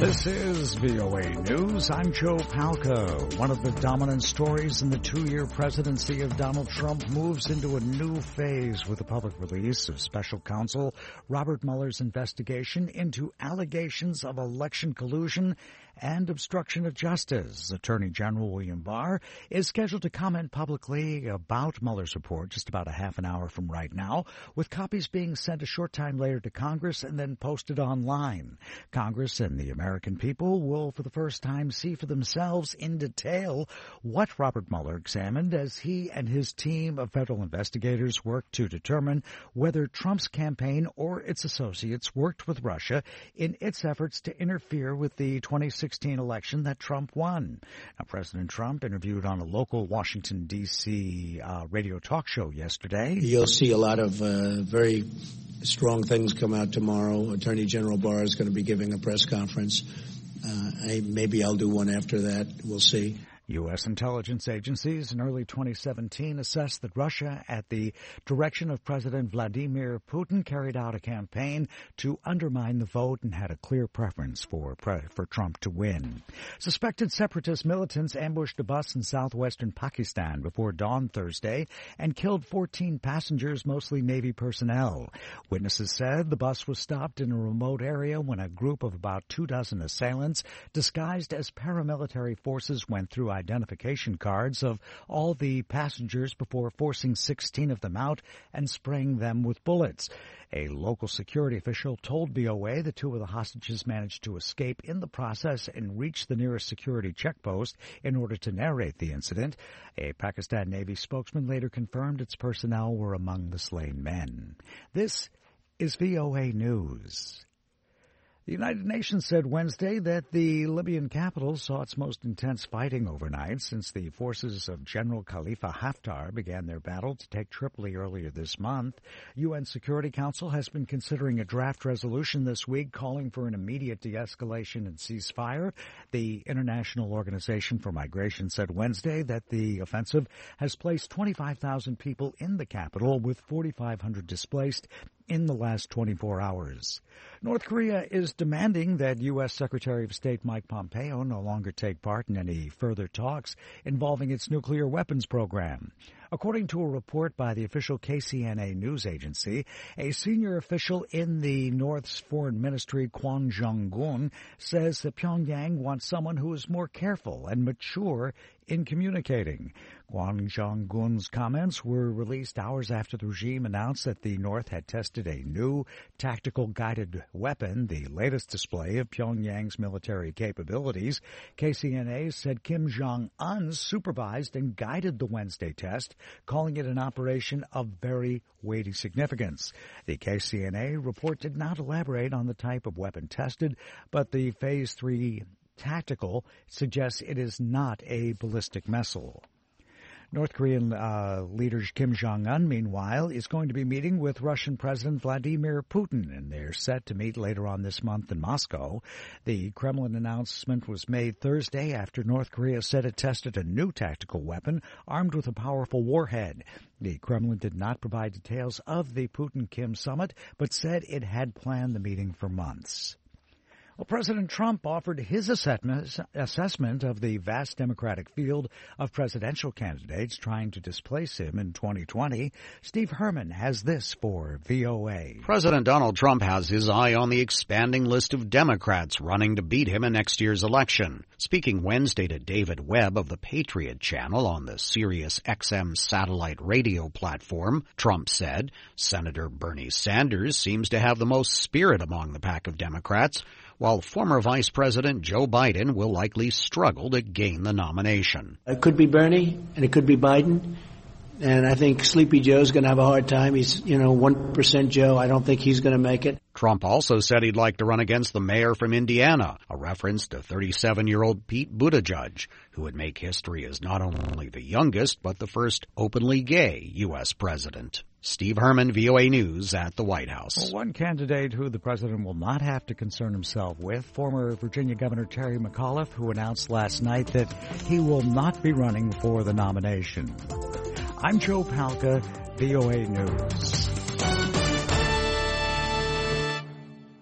This is VOA News. I'm Joe Palca. One of the dominant stories in the two-year presidency of Donald Trump moves into a new phase with the public release of special counsel Robert Mueller's investigation into allegations of election collusion and obstruction of justice. Attorney General William Barr is scheduled to comment publicly about Mueller's report just about a half an hour from right now, with copies being sent a short time later to Congress and then posted online. Congress and the American people will for the first time see for themselves in detail what Robert Mueller examined as he and his team of federal investigators worked to determine whether Trump's campaign or its associates worked with Russia in its efforts to interfere with the 2016 election that Trump won. Now, President Trump interviewed on a local Washington, D.C. Radio talk show yesterday. You'll see a lot of very strong things come out tomorrow. Attorney General Barr is going to be giving a press conference. Maybe I'll do one after that. We'll see. U.S. intelligence agencies in early 2017 assessed that Russia, at the direction of President Vladimir Putin, carried out a campaign to undermine the vote and had a clear preference for Trump to win. Suspected separatist militants ambushed a bus in southwestern Pakistan before dawn Thursday and killed 14 passengers, mostly Navy personnel. Witnesses said the bus was stopped in a remote area when a group of about 24 assailants, disguised as paramilitary forces, went through identification cards of all the passengers before forcing 16 of them out and spraying them with bullets. A local security official told VOA the two of the hostages managed to escape in the process and reach the nearest security checkpost in order to narrate the incident. A Pakistan Navy spokesman later confirmed its personnel were among the slain men. This is VOA News. The United Nations said Wednesday that the Libyan capital saw its most intense fighting overnight since the forces of General Khalifa Haftar began their battle to take Tripoli earlier this month. UN Security Council has been considering a draft resolution this week calling for an immediate de-escalation and ceasefire. The International Organization for Migration said Wednesday that the offensive has placed 25,000 people in the capital, with 4,500 displaced in the last 24 hours. North Korea is demanding that U.S. Secretary of State Mike Pompeo no longer take part in any further talks involving its nuclear weapons program. According to a report by the official KCNA news agency, a senior official in the North's foreign ministry, Kwon Jong-gun, says that Pyongyang wants someone who is more careful and mature in communicating. Kwon Jong-gun's comments were released hours after the regime announced that the North had tested a new tactical guided weapon, the latest display of Pyongyang's military capabilities. KCNA said Kim Jong-un supervised and guided the Wednesday test, calling it an operation of very weighty significance. The KCNA report did not elaborate on the type of weapon tested, but the Phase 3 tactical suggests it is not a ballistic missile. North Korean leader Kim Jong-un, meanwhile, is going to be meeting with Russian President Vladimir Putin, and they're set to meet later on this month in Moscow. The Kremlin announcement was made Thursday after North Korea said it tested a new tactical weapon armed with a powerful warhead. The Kremlin did not provide details of the Putin-Kim summit, but said it had planned the meeting for months. Well, President Trump offered his assessment of the vast Democratic field of presidential candidates trying to displace him in 2020. Steve Herman has this for VOA. President Donald Trump has his eye on the expanding list of Democrats running to beat him in next year's election. Speaking Wednesday to David Webb of the Patriot Channel on the Sirius XM satellite radio platform, Trump said Senator Bernie Sanders seems to have the most spirit among the pack of Democrats, while former Vice President Joe Biden will likely struggle to gain the nomination. It could be Bernie, and it could be Biden. And I think Sleepy Joe's going to have a hard time. He's, 1% Joe. I don't think he's going to make it. Trump also said he'd like to run against the mayor from Indiana, a reference to 37-year-old Pete Buttigieg, who would make history as not only the youngest, but the first openly gay U.S. president. Steve Herman, VOA News at the White House. Well, one candidate who the president will not have to concern himself with, former Virginia Governor Terry McAuliffe, who announced last night that he will not be running for the nomination. I'm Joe Palca, VOA News.